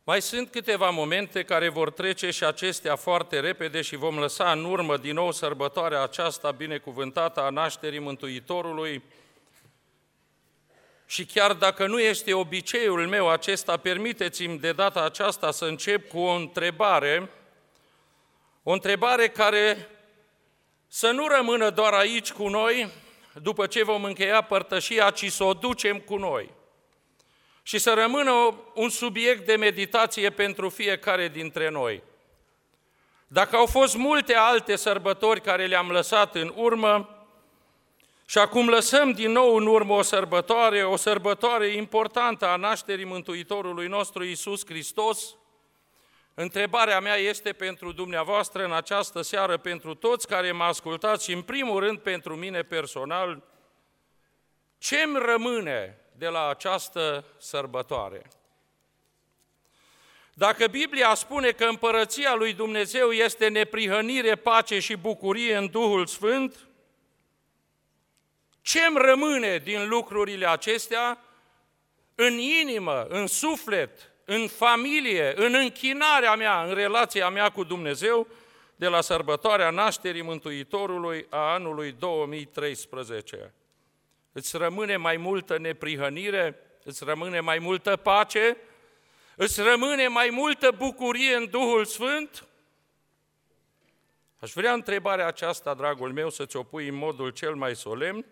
Mai sunt câteva momente care vor trece și acestea foarte repede și vom lăsa în urmă din nou sărbătoarea aceasta binecuvântată a nașterii Mântuitorului. Și chiar dacă nu este obiceiul meu acesta, permiteți-mi de data aceasta să încep cu o întrebare care să nu rămână doar aici cu noi, după ce vom încheia părtășia, ci să o ducem cu noi. Și să rămână un subiect de meditație pentru fiecare dintre noi. Dacă au fost multe alte sărbători care le-am lăsat în urmă, și acum lăsăm din nou în urmă o sărbătoare importantă a nașterii Mântuitorului nostru Iisus Hristos, întrebarea mea este pentru dumneavoastră în această seară, pentru toți care mă ascultați și în primul rând pentru mine personal, ce-mi rămâne de la această sărbătoare? Dacă Biblia spune că împărăția lui Dumnezeu este neprihănire, pace și bucurie în Duhul Sfânt, ce-mi rămâne din lucrurile acestea în inimă, în suflet, în familie, în închinarea mea, în relația mea cu Dumnezeu, de la sărbătoarea nașterii Mântuitorului a anului 2013? Îți rămâne mai multă neprihănire? Îți rămâne mai multă pace? Îți rămâne mai multă bucurie în Duhul Sfânt? Aș vrea întrebarea aceasta, dragul meu, să ți-o pui în modul cel mai solemn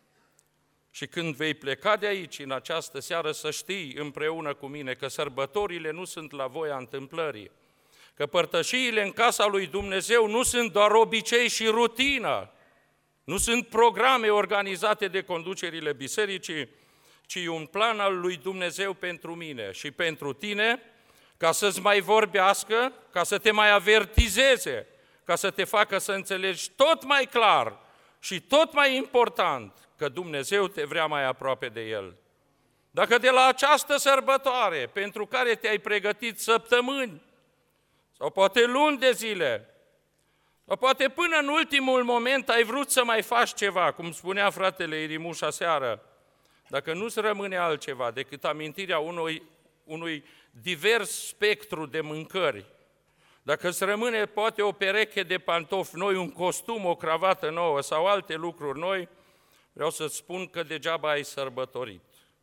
și când vei pleca de aici în această seară să știi împreună cu mine că sărbătorile nu sunt la voia întâmplării, că părtășiile în casa lui Dumnezeu nu sunt doar obicei și rutină, nu sunt programe organizate de conducerile bisericii, ci un plan al lui Dumnezeu pentru mine și pentru tine, ca să-ți mai vorbească, ca să te mai avertizeze, ca să te facă să înțelegi tot mai clar și tot mai important că Dumnezeu te vrea mai aproape de El. Dacă de la această sărbătoare, pentru care te-ai pregătit săptămâni, sau poate luni de zile, sau poate până în ultimul moment ai vrut să mai faci ceva, cum spunea fratele Irimuș aseară, dacă nu-ți rămâne altceva decât amintirea unui divers spectru de mâncări, dacă îți rămâne poate o pereche de pantofi noi, un costum, o cravată nouă sau alte lucruri noi, vreau să-ți spun că degeaba ai sărbătorit.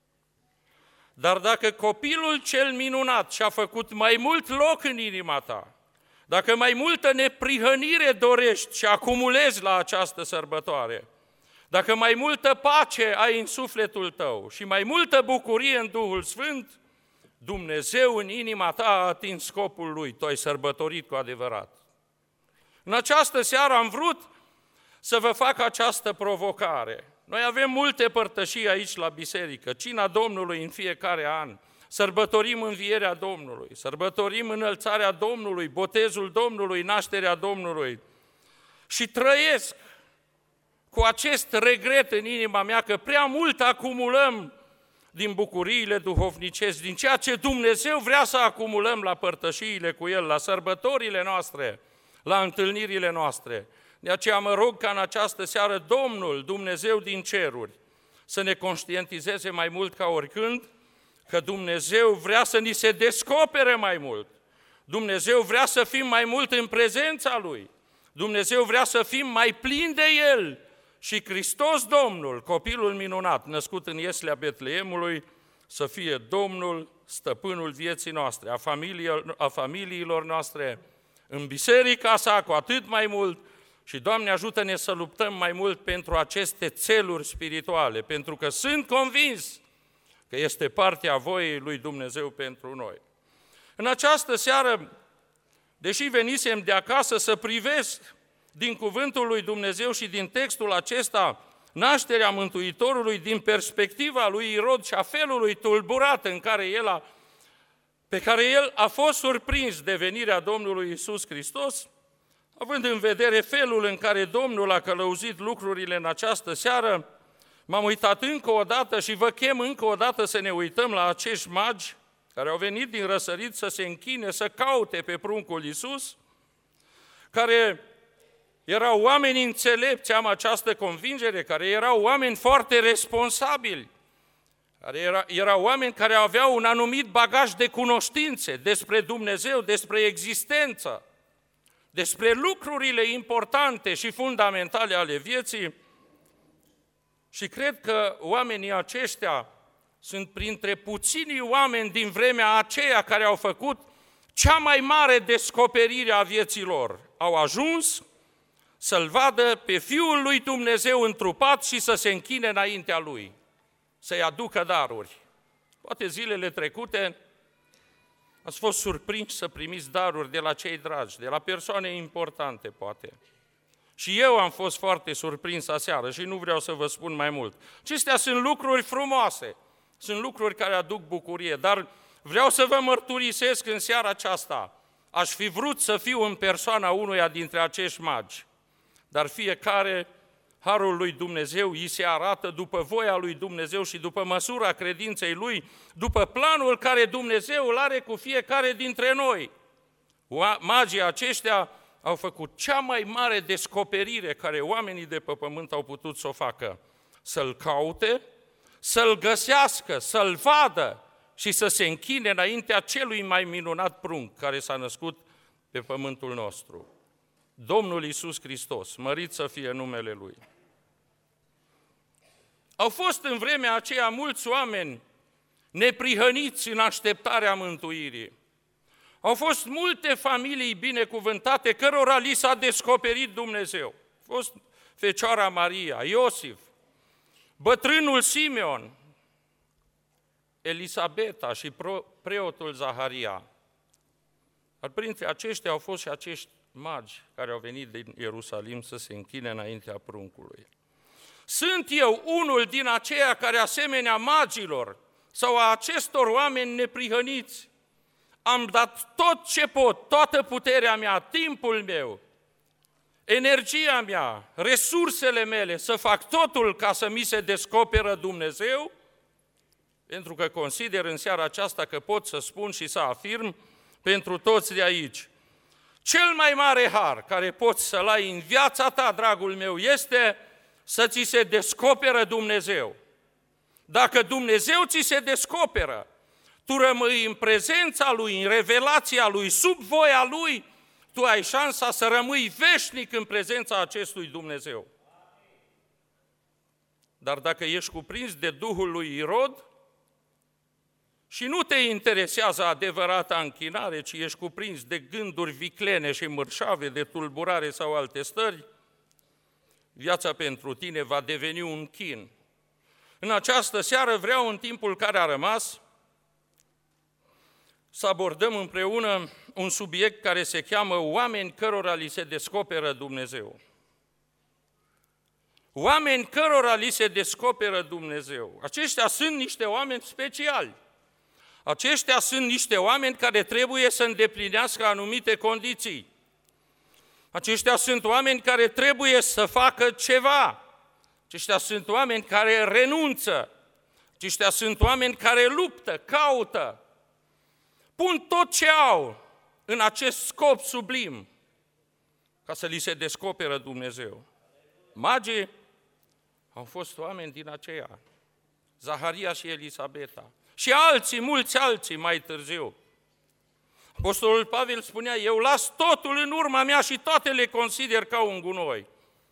Dar dacă copilul cel minunat și-a făcut mai mult loc în inima ta, dacă mai multă neprihănire dorești și acumulezi la această sărbătoare, dacă mai multă pace ai în sufletul tău și mai multă bucurie în Duhul Sfânt, Dumnezeu în inima ta a atins scopul Lui, tu ai sărbătorit cu adevărat. În această seară am vrut să vă fac această provocare. Noi avem multe părtășii aici la biserică, cina Domnului în fiecare an, sărbătorim învierea Domnului, sărbătorim înălțarea Domnului, botezul Domnului, nașterea Domnului și trăiesc cu acest regret în inima mea că prea mult acumulăm din bucuriile duhovnicești, din ceea ce Dumnezeu vrea să acumulăm la părtășiile cu El, la sărbătorile noastre, la întâlnirile noastre. De aceea mă rog ca în această seară Domnul, Dumnezeu din ceruri, să ne conștientizeze mai mult ca oricând că Dumnezeu vrea să ni se descopere mai mult. Dumnezeu vrea să fim mai mult în prezența Lui. Dumnezeu vrea să fim mai plini de El. Și Hristos Domnul, copilul minunat, născut în ieslea Betleemului, să fie Domnul, stăpânul vieții noastre, a familiilor noastre, în biserica sa cu atât mai mult. Și, Doamne, ajută-ne să luptăm mai mult pentru aceste țeluri spirituale, pentru că sunt convins că este partea voiei lui Dumnezeu pentru noi. În această seară, deși venisem de acasă să privesc din cuvântul lui Dumnezeu și din textul acesta nașterea Mântuitorului din perspectiva lui Irod și a felului tulburat pe care el a fost surprins de venirea Domnului Iisus Hristos, având în vedere felul în care Domnul a călăuzit lucrurile în această seară, m-am uitat încă o dată și vă chem încă o dată să ne uităm la acești magi care au venit din răsărit să se închine, să caute pe pruncul Iisus, care erau oameni înțelepți, am această convingere, care erau oameni foarte responsabili. Erau oameni care aveau un anumit bagaj de cunoștințe despre Dumnezeu, despre existență, despre lucrurile importante și fundamentale ale vieții. Și cred că oamenii aceștia sunt printre puținii oameni din vremea aceea care au făcut cea mai mare descoperire a vieții lor. Au ajuns să-L vadă pe Fiul lui Dumnezeu întrupat și să se închine înaintea Lui, să-i aducă daruri. Poate zilele trecute ați fost surprinși să primiți daruri de la cei dragi, de la persoane importante, poate. Și eu am fost foarte surprins aseară și nu vreau să vă spun mai mult. Acestea sunt lucruri frumoase, sunt lucruri care aduc bucurie, dar vreau să vă mărturisesc în seara aceasta. Aș fi vrut să fiu în persoana unuia dintre acești magi, dar fiecare, harul lui Dumnezeu îi se arată după voia lui Dumnezeu și după măsura credinței lui, după planul care Dumnezeu îl are cu fiecare dintre noi. Magii aceștia au făcut cea mai mare descoperire care oamenii de pe pământ au putut să o facă. Să-L caute, să-L găsească, să-L vadă și să se închine înaintea celui mai minunat prunc care s-a născut pe pământul nostru. Domnul Iisus Hristos, mărit să fie numele Lui. Au fost în vremea aceea mulți oameni neprihăniți în așteptarea mântuirii. Au fost multe familii binecuvântate cărora li s-a descoperit Dumnezeu. A fost Fecioara Maria, Iosif, bătrânul Simeon, Elisabeta și preotul Zaharia. Dar printre aceștia au fost și acești magi care au venit din Ierusalim să se închine înaintea pruncului. Sunt eu unul din aceia care, asemenea magilor sau a acestor oameni neprihăniți, am dat tot ce pot, toată puterea mea, timpul meu, energia mea, resursele mele, să fac totul ca să mi se descoperă Dumnezeu, pentru că consider în seara aceasta că pot să spun și să afirm pentru toți de aici. Cel mai mare har care poți să-l ai în viața ta, dragul meu, este să ți se descoperă Dumnezeu. Dacă Dumnezeu ți se descoperă, tu rămâi în prezența Lui, în revelația Lui, sub voia Lui, tu ai șansa să rămâi veșnic în prezența acestui Dumnezeu. Dar dacă ești cuprins de Duhul lui Irod și nu te interesează adevărata închinare, ci ești cuprins de gânduri viclene și mărșave, de tulburare sau alte stări, viața pentru tine va deveni un chin. În această seară vreau, în timpul care a rămas, să abordăm împreună un subiect care se cheamă oameni cărora li se descoperă Dumnezeu. Oameni cărora li se descoperă Dumnezeu. Aceștia sunt niște oameni speciali. Aceștia sunt niște oameni care trebuie să îndeplinească anumite condiții. Aceștia sunt oameni care trebuie să facă ceva. Aceștia sunt oameni care renunță. Aceștia sunt oameni care luptă, caută. Pun tot ce au în acest scop sublim ca să li se descoperă Dumnezeu. Magii au fost oameni din aceia, Zaharia și Elisabeta, și alții, mulți alții mai târziu. Apostolul Pavel spunea, eu las totul în urma mea și toate le consider ca un gunoi.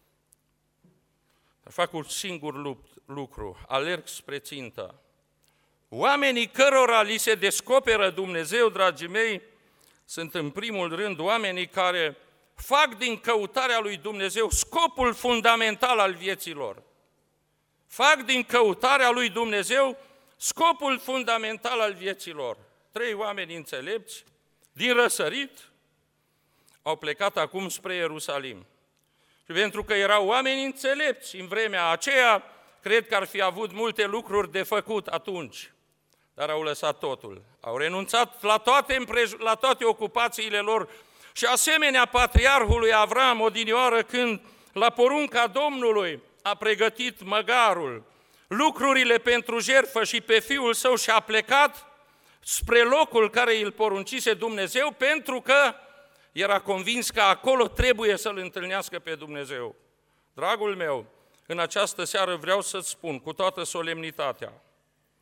Fac un singur lucru, alerg spre țintă. Oamenii cărora li se descoperă Dumnezeu, dragii mei, sunt în primul rând oamenii care fac din căutarea lui Dumnezeu scopul fundamental al vieții lor. Fac din căutarea lui Dumnezeu scopul fundamental al vieții lor. 3 oameni înțelepți, din răsărit, au plecat acum spre Ierusalim. Și pentru că erau oameni înțelepți în vremea aceea, cred că ar fi avut multe lucruri de făcut atunci, dar au lăsat totul. Au renunțat la toate ocupațiile lor și asemenea patriarhului Avram odinioară când la porunca Domnului a pregătit măgarul, lucrurile pentru jertfă și pe fiul său și a plecat spre locul care îl poruncise Dumnezeu pentru că era convins că acolo trebuie să-L întâlnească pe Dumnezeu. Dragul meu, în această seară vreau să-ți spun cu toată solemnitatea,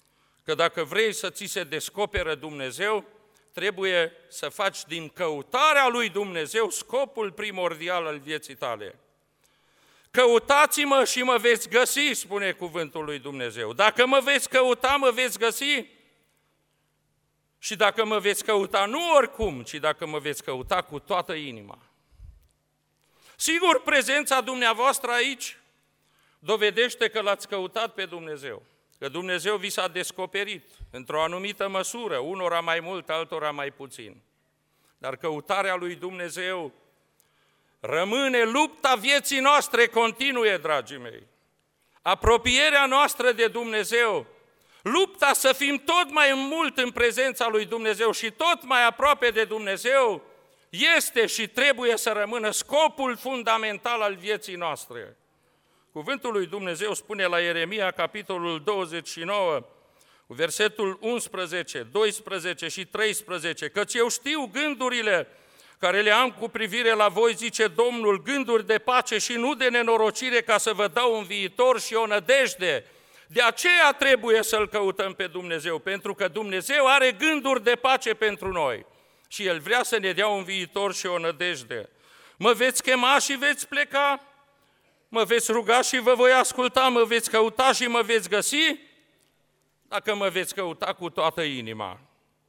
că dacă vrei să ți se descoperă Dumnezeu, trebuie să faci din căutarea lui Dumnezeu scopul primordial al vieții tale. Căutați-mă și mă veți găsi, spune cuvântul lui Dumnezeu. Dacă mă veți căuta, mă veți găsi. Și dacă mă veți căuta, nu oricum, ci dacă mă veți căuta cu toată inima. Sigur, prezența dumneavoastră aici dovedește că l-ați căutat pe Dumnezeu, că Dumnezeu vi s-a descoperit într-o anumită măsură, unora mai mult, altora mai puțin. Dar căutarea lui Dumnezeu rămâne lupta vieții noastre continue, dragii mei. Apropierea noastră de Dumnezeu, lupta să fim tot mai mult în prezența lui Dumnezeu și tot mai aproape de Dumnezeu, este și trebuie să rămână scopul fundamental al vieții noastre. Cuvântul lui Dumnezeu spune la Ieremia, capitolul 29, versetul 11, 12 și 13, căci eu știu gândurile care le am cu privire la voi, zice Domnul, gânduri de pace și nu de nenorocire, ca să vă dau un viitor și o nădejde. De aceea trebuie să-L căutăm pe Dumnezeu, pentru că Dumnezeu are gânduri de pace pentru noi și El vrea să ne dea un viitor și o nădejde. Mă veți chema și veți pleca? Mă veți ruga și vă voi asculta? Mă veți căuta și mă veți găsi? Dacă mă veți căuta cu toată inima.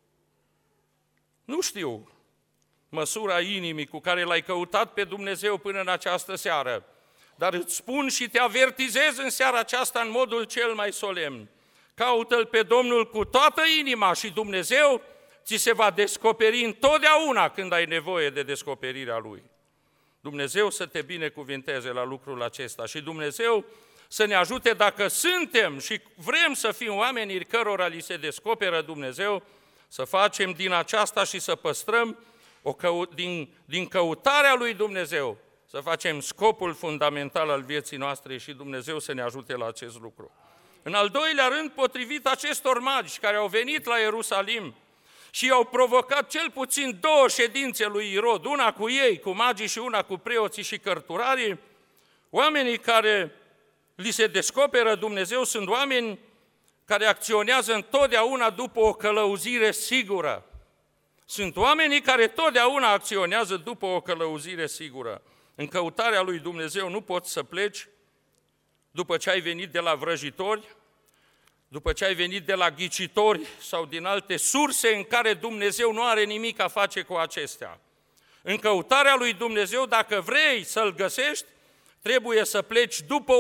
Nu știu măsura inimii cu care L-ai căutat pe Dumnezeu până în această seară, dar îți spun și te avertizez în seara aceasta în modul cel mai solemn. Caută-L pe Domnul cu toată inima și Dumnezeu ți se va descoperi întotdeauna când ai nevoie de descoperirea Lui. Dumnezeu să te binecuvinteze la lucrul acesta și Dumnezeu să ne ajute dacă suntem și vrem să fim oamenii cărora li se descoperă Dumnezeu, să facem din aceasta și să păstrăm din căutarea lui Dumnezeu, să facem scopul fundamental al vieții noastre și Dumnezeu să ne ajute la acest lucru. În al doilea rând, potrivit acestor magi care au venit la Ierusalim și au provocat cel puțin 2 ședințe lui Irod, una cu ei, cu magii și una cu preoții și cărturarii, oamenii care li se descoperă Dumnezeu sunt oameni care acționează întotdeauna după o călăuzire sigură. Sunt oamenii care totdeauna acționează după o călăuzire sigură. În căutarea lui Dumnezeu nu poți să pleci după ce ai venit de la vrăjitori, după ce ai venit de la ghicitori sau din alte surse în care Dumnezeu nu are nimic a face cu acestea. În căutarea lui Dumnezeu, dacă vrei să-L găsești, trebuie să pleci după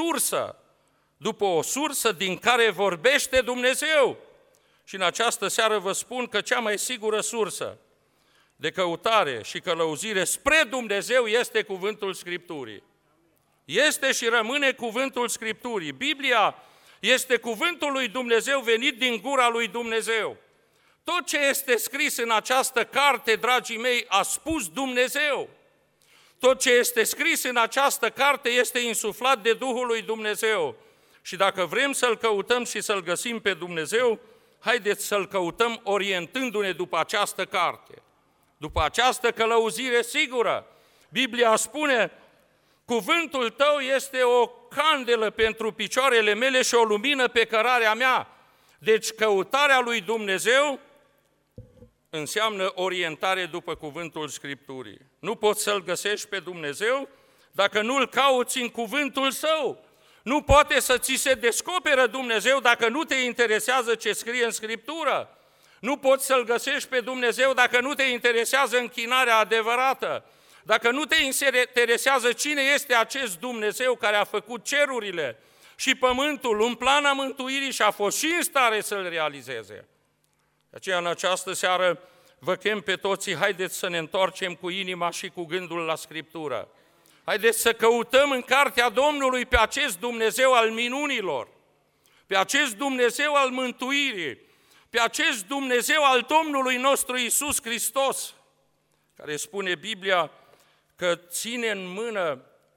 o sursă din care vorbește Dumnezeu. Și în această seară vă spun că cea mai sigură sursă de căutare și călăuzire spre Dumnezeu este cuvântul Scripturii. Este și rămâne cuvântul Scripturii. Biblia este cuvântul lui Dumnezeu venit din gura lui Dumnezeu. Tot ce este scris în această carte, dragii mei, a spus Dumnezeu. Tot ce este scris în această carte este insuflat de Duhul lui Dumnezeu. Și dacă vrem să-L căutăm și să-L găsim pe Dumnezeu, haideți să-L căutăm orientându-ne după această carte, după această călăuzire sigură. Biblia spune, cuvântul tău este o candelă pentru picioarele mele și o lumină pe cărarea mea. Deci căutarea lui Dumnezeu înseamnă orientare după cuvântul Scripturii. Nu poți să-L găsești pe Dumnezeu dacă nu-L cauți în cuvântul Său. Nu poate să ți se descoperă Dumnezeu dacă nu te interesează ce scrie în Scriptură. Nu poți să-L găsești pe Dumnezeu dacă nu te interesează închinarea adevărată, dacă nu te interesează cine este acest Dumnezeu care a făcut cerurile și pământul în plan a mântuirii și a fost și în stare să-L realizeze. De aceea, în această seară, vă chem pe toții, haideți să ne întoarcem cu inima și cu gândul la Scriptură. Haideți să căutăm în cartea Domnului pe acest Dumnezeu al minunilor, pe acest Dumnezeu al mântuirii, pe acest Dumnezeu al Domnului nostru Iisus Hristos, care spune Biblia că ține în mână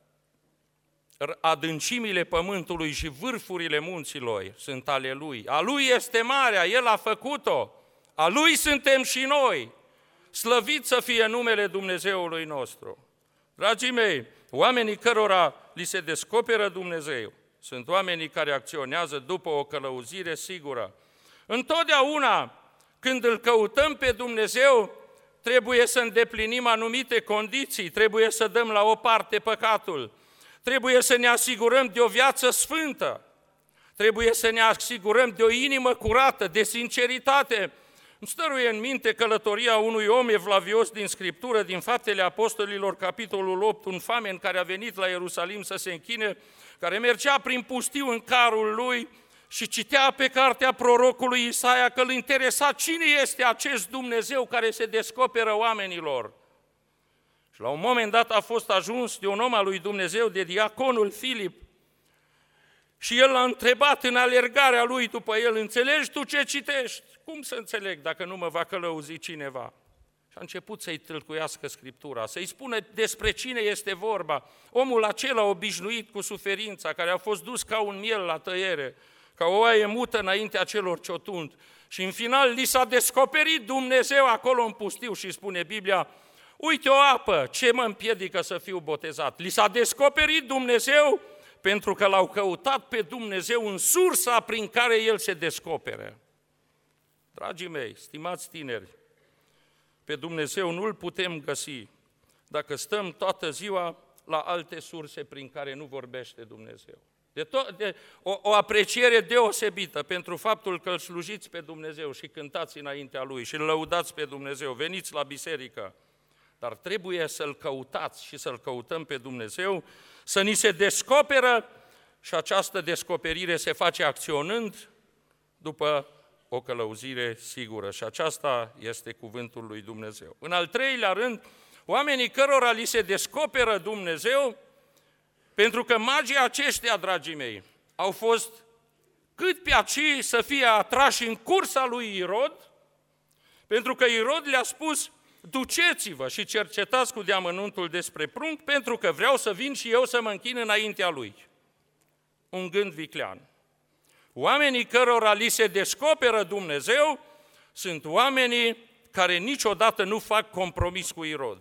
adâncimile pământului și vârfurile munților sunt ale Lui. A Lui este marea, El a făcut-o, a Lui suntem și noi. Slăvit să fie numele Dumnezeului nostru. Dragii mei, oamenii cărora li se descoperă Dumnezeu sunt oamenii care acționează după o călăuzire sigură. Întotdeauna când îl căutăm pe Dumnezeu, trebuie să îndeplinim anumite condiții, trebuie să dăm la o parte păcatul, trebuie să ne asigurăm de o viață sfântă, trebuie să ne asigurăm de o inimă curată, de sinceritate. Îmi stăruie în minte călătoria unui om evlavios din Scriptură, din Faptele Apostolilor, capitolul 8, un famen care a venit la Ierusalim să se închine, care mergea prin pustiu în carul lui și citea pe cartea prorocului Isaia că îl interesa cine este acest Dumnezeu care se descoperă oamenilor. Și la un moment dat a fost ajuns de un om al lui Dumnezeu, de diaconul Filip, și el l-a întrebat în alergarea lui după el: înțelegi tu ce citești? Cum să înțeleg dacă nu mă va călăuzi cineva? Și a început să-i tâlcuiască Scriptura, să-i spună despre cine este vorba. Omul acela obișnuit cu suferința, care a fost dus ca un miel la tăiere, ca o oaie mută înaintea celor ce o tund. Și în final li s-a descoperit Dumnezeu acolo în pustiu și spune Biblia: uite o apă, ce mă împiedică să fiu botezat? Li s-a descoperit Dumnezeu pentru că l-au căutat pe Dumnezeu în sursa prin care El se descopere. Dragii mei, stimați tineri, pe Dumnezeu nu-L putem găsi dacă stăm toată ziua la alte surse prin care nu vorbește Dumnezeu. O apreciere deosebită pentru faptul că îl slujiți pe Dumnezeu și cântați înaintea Lui și îl lăudați pe Dumnezeu, veniți la biserică, dar trebuie să-L căutați și să-L căutăm pe Dumnezeu, să ni se descoperă și această descoperire se face acționând după o călăuzire sigură și aceasta este cuvântul lui Dumnezeu. În al treilea rând, oamenii cărora li se descoperă Dumnezeu, pentru că magii aceștia, dragii mei, au fost cât pe aci să fie atrași în cursa lui Irod, pentru că Irod le-a spus: duceți-vă și cercetați cu deamănuntul despre prunc, pentru că vreau să vin și eu să mă închin înaintea lui. Un gând viclean. Oamenii cărora li se descoperă Dumnezeu sunt oamenii care niciodată nu fac compromis cu Irod.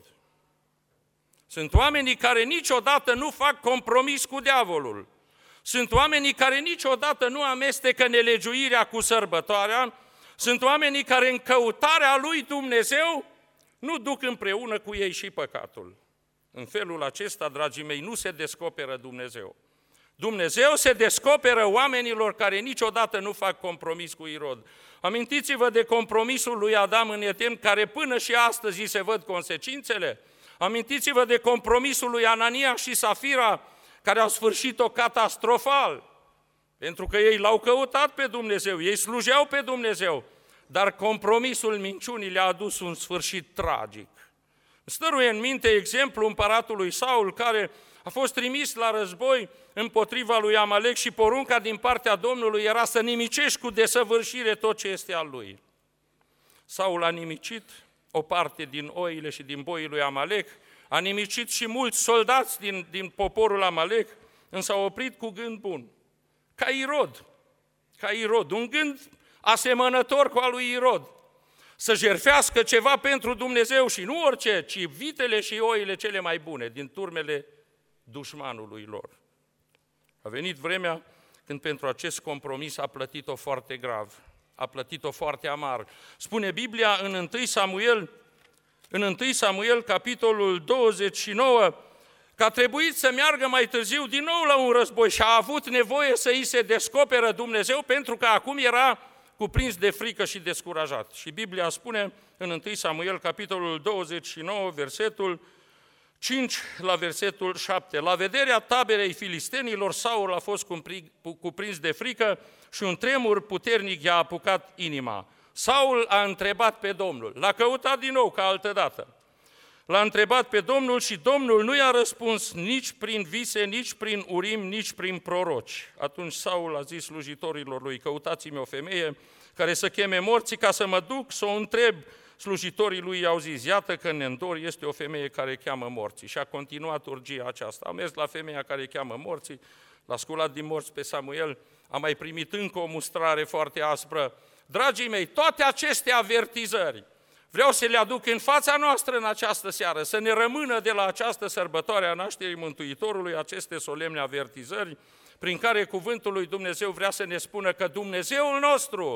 Sunt oamenii care niciodată nu fac compromis cu diavolul. Sunt oamenii care niciodată nu amestecă nelegiuirea cu sărbătoarea. Sunt oamenii care în căutarea lui Dumnezeu nu duc împreună cu ei și păcatul. În felul acesta, dragii mei, nu se descoperă Dumnezeu. Dumnezeu se descoperă oamenilor care niciodată nu fac compromis cu Irod. Amintiți-vă de compromisul lui Adam în Eden, care până și astăzi se văd consecințele. Amintiți-vă de compromisul lui Anania și Safira, care au sfârșit-o catastrofal, pentru că ei l-au căutat pe Dumnezeu, ei slujeau pe Dumnezeu, dar compromisul minciunii le-a adus un sfârșit tragic. Stăruie în minte exemplul împăratului Saul, care a fost trimis la război împotriva lui Amalek și porunca din partea Domnului era să nimicești cu desăvârșire tot ce este al lui. Saul a nimicit o parte din oile și din boii lui Amalek, a nimicit și mulți soldați din poporul Amalek, însă a oprit cu gând bun. Ca Irod, un gând asemănător cu al lui Irod. Să jertfească ceva pentru Dumnezeu și nu orice, ci vitele și oile cele mai bune din turmele dușmanului lor. A venit vremea când pentru acest compromis a plătit-o foarte grav, a plătit-o foarte amar. Spune Biblia în 1 Samuel, capitolul 29, că a trebuit să meargă mai târziu din nou la un război și a avut nevoie să îi se descoperă Dumnezeu pentru că acum era cuprins de frică și descurajat. Și Biblia spune în 1 Samuel, capitolul 29, versetul 5 la versetul 7. La vederea taberei filistenilor, Saul a fost cuprins de frică și un tremur puternic i-a apucat inima. Saul a întrebat pe Domnul, l-a căutat din nou ca altădată. L-a întrebat pe Domnul și Domnul nu i-a răspuns nici prin vise, nici prin urim, nici prin proroci. Atunci Saul a zis slujitorilor lui: căutați-mi o femeie care să cheme morții ca să mă duc să o întreb. Slujitorii lui i-au zis: iată că în Endor este o femeie care cheamă morții. Și a continuat urgia aceasta. A mers la femeia care cheamă morții, l-a sculat din morți pe Samuel, a mai primit încă o mustrare foarte aspră. Dragii mei, toate aceste avertizări vreau să le aduc în fața noastră în această seară, să ne rămână de la această sărbătoare a nașterii Mântuitorului aceste solemne avertizări prin care cuvântul lui Dumnezeu vrea să ne spună că Dumnezeul nostru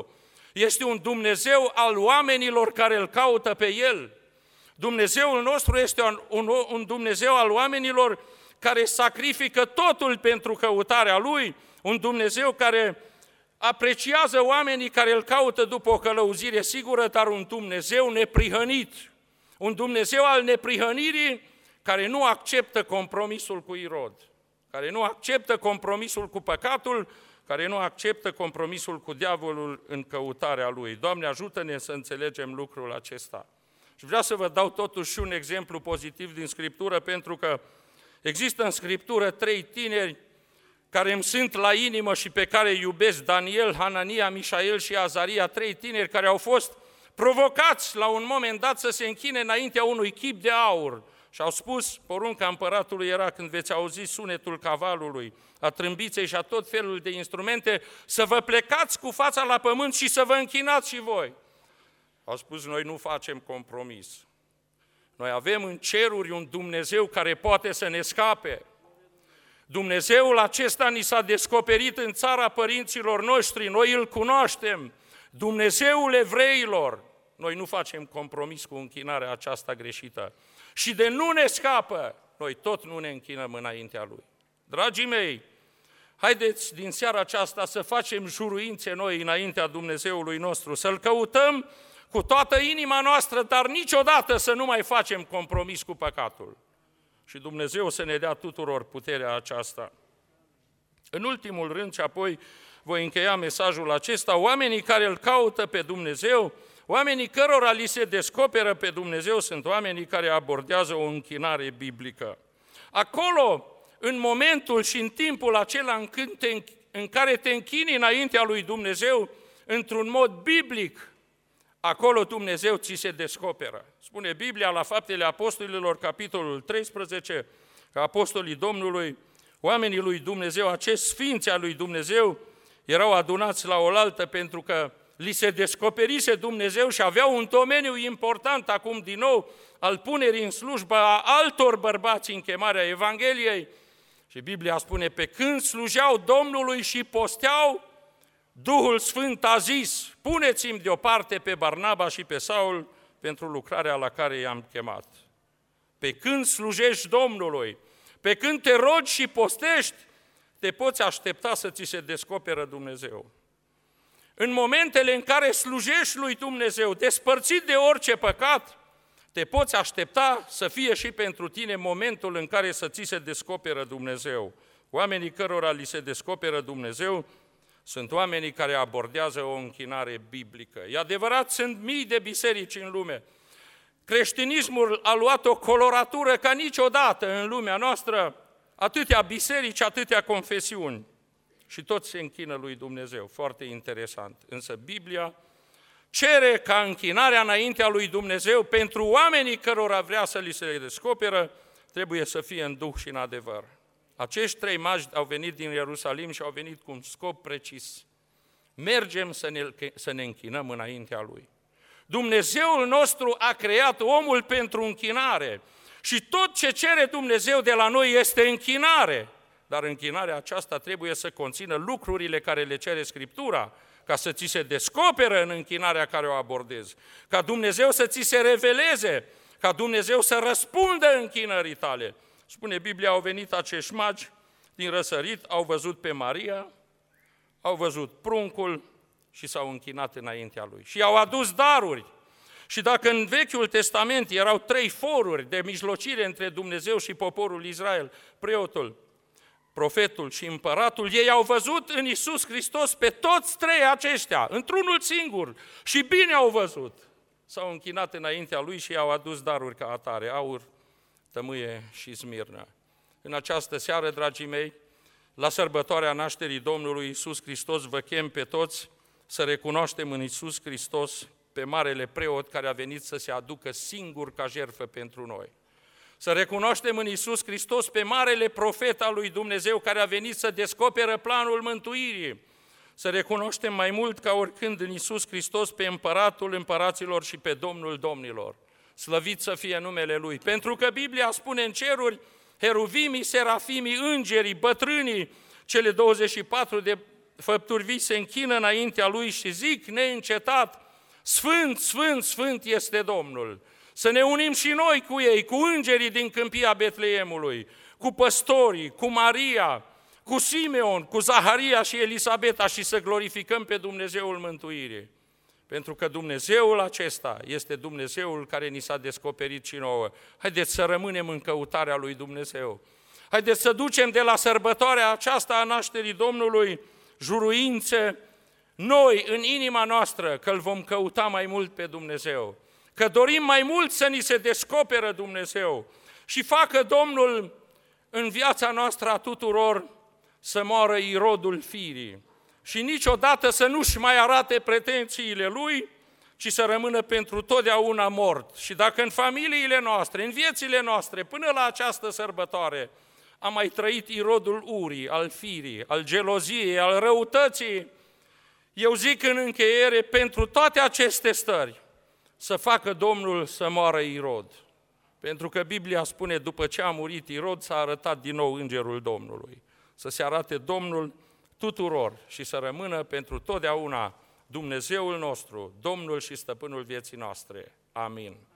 Este un Dumnezeu al oamenilor care îl caută pe El. Dumnezeul nostru este un Dumnezeu al oamenilor care sacrifică totul pentru căutarea Lui, un Dumnezeu care apreciază oamenii care îl caută după o călăuzire sigură, dar un Dumnezeu neprihănit, un Dumnezeu al neprihănirii care nu acceptă compromisul cu Irod, care nu acceptă compromisul cu păcatul, care nu acceptă compromisul cu diavolul în căutarea lui. Doamne, ajută-ne să înțelegem lucrul acesta. Și vreau să vă dau totuși un exemplu pozitiv din Scriptură, pentru că există în Scriptură 3 tineri care îmi sunt la inimă și pe care îi iubesc, Daniel, Hanania, Mișael și Azaria, 3 tineri care au fost provocați la un moment dat să se închine înaintea unui chip de aur. Și au spus, porunca împăratului era, când veți auzi sunetul cavalului, a trâmbiței și a tot felul de instrumente, să vă plecați cu fața la pământ și să vă închinați și voi. Au spus, noi nu facem compromis. Noi avem în ceruri un Dumnezeu care poate să ne scape. Dumnezeul acesta ni s-a descoperit în țara părinților noștri, noi îl cunoaștem. Dumnezeul evreilor, noi nu facem compromis cu închinarea aceasta greșită. Și de nu ne scapă, noi tot nu ne închinăm înaintea Lui. Dragii mei, haideți din seara aceasta să facem juruințe noi înaintea Dumnezeului nostru, să-L căutăm cu toată inima noastră, dar niciodată să nu mai facem compromis cu păcatul. Și Dumnezeu să ne dea tuturor puterea aceasta. În ultimul rând, și apoi voi încheia mesajul acesta, oamenii care îl caută pe Dumnezeu, oamenii cărora li se descoperă pe Dumnezeu, sunt oamenii care abordează o închinare biblică. Acolo, în momentul și în timpul acela în care te închini înaintea lui Dumnezeu, într-un mod biblic, acolo Dumnezeu ți se descoperă. Spune Biblia la Faptele Apostolilor, capitolul 13, că apostolii Domnului, oamenii lui Dumnezeu, acești sfinți al lui Dumnezeu, erau adunați la oaltă pentru că li se descoperise Dumnezeu și aveau un domeniu important acum din nou al punerii în slujbă a altor bărbați în chemarea Evangheliei. Și Biblia spune, pe când slujeau Domnului și posteau, Duhul Sfânt a zis, puneți-mi deoparte pe Barnaba și pe Saul pentru lucrarea la care i-am chemat. Pe când slujești Domnului, pe când te rogi și postești, te poți aștepta să ți se descoperă Dumnezeu. În momentele în care slujești lui Dumnezeu, despărțit de orice păcat, te poți aștepta să fie și pentru tine momentul în care să ți se descoperă Dumnezeu. Oamenii cărora li se descoperă Dumnezeu sunt oamenii care abordează o închinare biblică. E adevărat, sunt mii de biserici în lume. Creștinismul a luat o coloratură ca niciodată în lumea noastră, atâtea biserici, atâtea confesiuni. Și toți se închină lui Dumnezeu, foarte interesant. Însă Biblia cere ca închinarea înaintea lui Dumnezeu pentru oamenii cărora vrea să li se descoperă, trebuie să fie în duh și în adevăr. Acești 3 magi au venit din Ierusalim și au venit cu un scop precis. Mergem să ne închinăm înaintea Lui. Dumnezeul nostru a creat omul pentru închinare și tot ce cere Dumnezeu de la noi este închinare. Dar închinarea aceasta trebuie să conțină lucrurile care le cere Scriptura, ca să ți se descoperă în închinarea care o abordezi, ca Dumnezeu să ți se reveleze, ca Dumnezeu să răspundă închinării tale. Spune Biblia, au venit acești magi din răsărit, au văzut pe Maria, au văzut pruncul și s-au închinat înaintea lui. Și i-au adus daruri. Și dacă în Vechiul Testament erau 3 foruri de mijlocire între Dumnezeu și poporul Israel, preotul, profetul și împăratul, ei au văzut în Iisus Hristos pe toți 3 aceștia, într-unul singur, și bine au văzut. S-au închinat înaintea lui și i-au adus daruri ca atare, aur, tămâie și smirnă. În această seară, dragii mei, la sărbătoarea nașterii Domnului Iisus Hristos, vă chem pe toți să recunoaștem în Iisus Hristos pe marele preot care a venit să se aducă singur ca jertfă pentru noi. Să recunoaștem în Iisus Hristos pe marele profet al lui Dumnezeu care a venit să descoperă planul mântuirii. Să recunoaștem mai mult ca oricând în Iisus Hristos pe împăratul împăraților și pe Domnul domnilor. Slăvit să fie numele Lui. Pentru că Biblia spune în ceruri, heruvimii, serafimii, îngerii, bătrânii, cele 24 de făpturi vii se închină înaintea Lui și zic neîncetat, Sfânt, Sfânt, Sfânt este Domnul. Să ne unim și noi cu ei, cu îngerii din câmpia Betleemului, cu păstorii, cu Maria, cu Simeon, cu Zaharia și Elisabeta și să glorificăm pe Dumnezeul mântuirii. Pentru că Dumnezeul acesta este Dumnezeul care ni s-a descoperit și nouă. Haideți să rămânem în căutarea lui Dumnezeu. Haideți să ducem de la sărbătoarea aceasta a nașterii Domnului juruințe noi în inima noastră că îl vom căuta mai mult pe Dumnezeu, că dorim mai mult să ni se descoperă Dumnezeu și facă Domnul în viața noastră a tuturor să moară irodul firii și niciodată să nu-și mai arate pretențiile lui, ci să rămână pentru totdeauna mort. Și dacă în familiile noastre, în viețile noastre, până la această sărbătoare, am mai trăit irodul urii, al firii, al geloziei, al răutății, eu zic în încheiere, pentru toate aceste stări, să facă Domnul să moară Irod. Pentru că Biblia spune, după ce a murit Irod, s-a arătat din nou îngerul Domnului. Să se arate Domnul tuturor și să rămână pentru totdeauna Dumnezeul nostru, Domnul și Stăpânul vieții noastre. Amin.